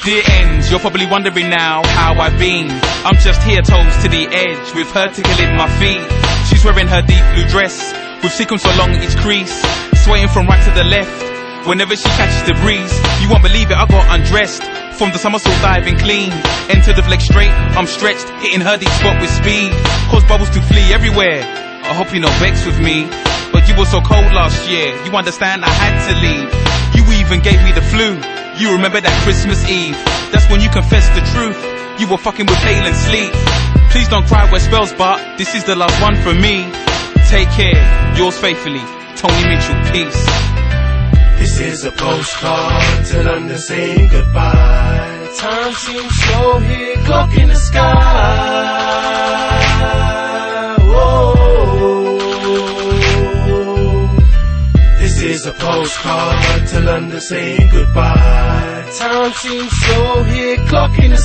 Dear ends, you're probably wondering now how I've been. I'm just here toes to the edge with her tickling my feet. She's wearing her deep blue dress with sequins along each crease, swaying from right to the left whenever she catches the breeze. You won't believe it, I got undressed from the somersault diving clean. Entered the flex straight, I'm stretched, hitting her deep spot with speed. Caused bubbles to flee everywhere. I hope you're not vexed with me, but you were so cold last year, you understand I had to leave. You even gave me the flu. You remember that Christmas Eve? That's when you confessed the truth. You were fucking with hail and sleet. Please don't cry where spells, but this is the last one from me. Take care, yours faithfully, Tony Mitchell, peace. This is a postcard to London saying goodbye. Time seems slow here, clock in the sky. Whoa. This is a postcard to London saying goodbye. Time seems slow here, clock in the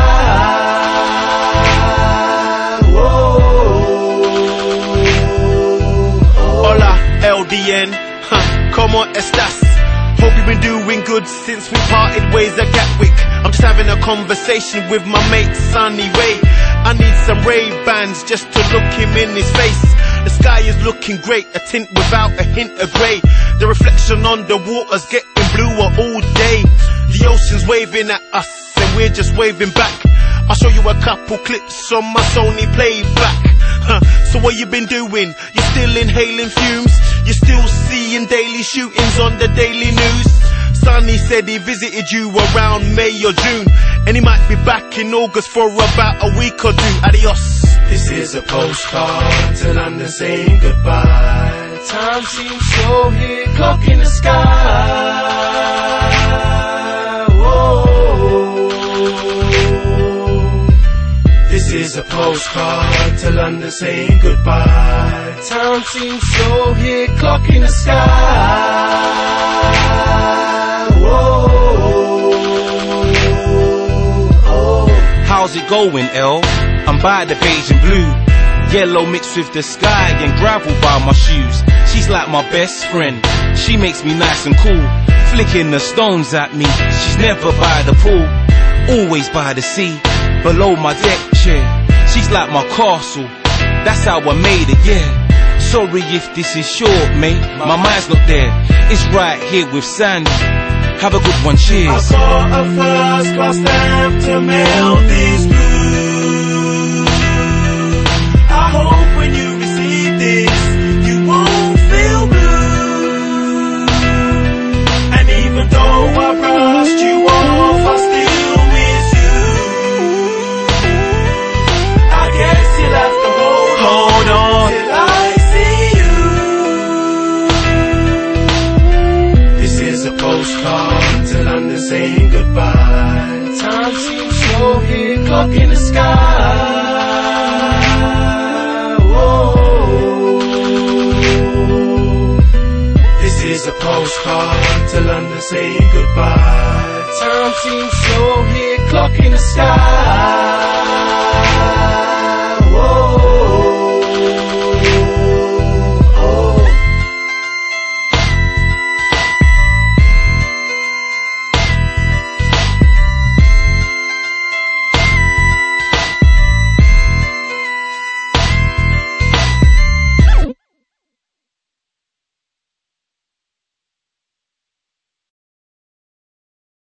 sky. Whoa. Hola, LDN. Como estas? Hope you've been doing good since we parted ways at Gatwick. I'm just having a conversation with my mate Sonny Ray. I need some Ray-Bans just to look him in his face. The sky is looking great, a tint without a hint of grey. The reflection on the water's getting bluer all day. The ocean's waving at us and we're just waving back. I'll show you a couple clips on my Sony playback. So what you been doing? You're still inhaling fumes? You're still seeing daily shootings on the daily news? Sonny said he visited you around May or June, and he might be back in August for about a week or two. Adios. This is a postcard to London saying goodbye. Time seems slow here, clock in the sky. Whoa. This is a postcard to London saying goodbye. Time seems slow here, clock in the sky. Whoa. Oh. How's it going, L? I'm by the beige and blue, yellow mixed with the sky and gravel by my shoes. She's like my best friend, she makes me nice and cool, flicking the stones at me. She's never by the pool, always by the sea, below my deck chair. She's like my castle, that's how I made it, yeah. Sorry if this is short, mate, my mind's not there. It's right here with Sandy. Have a good one, cheers. I got a first class stamp to mail these blues. I hope when you receive this, you won't feel blue. And even though I brushed you off, I still miss you. I guess you'll have to hold on till I see you. This is a postcard to London saying goodbye. Time seems slow here, clock in the sky. This is a postcard to London saying goodbye. Time seems slow here, clock in the sky.